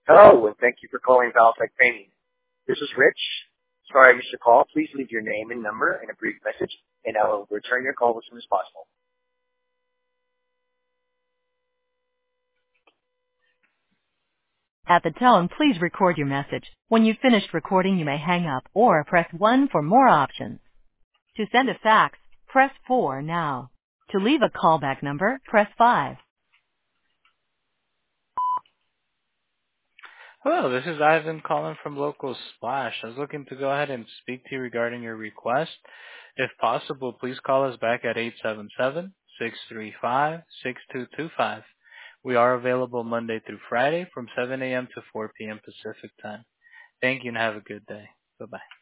Hello, and thank you for calling Valtech Painting. This is Rich. Sorry I missed your call. Please leave your name and number and a brief message, and I will return your call as soon as possible. At the tone, please record your message. When you've finished recording, you may hang up or press 1 for more options. To send a fax, press 4 now. To leave a callback number, press 5. Hello, this is Ivan calling from Local Splash. I was looking to go ahead and speak to you regarding your request. If possible, please call us back at 877-635-6225. We are available Monday through Friday from 7 a.m. to 4 p.m. Pacific Time. Thank you and have a good day. Bye-bye.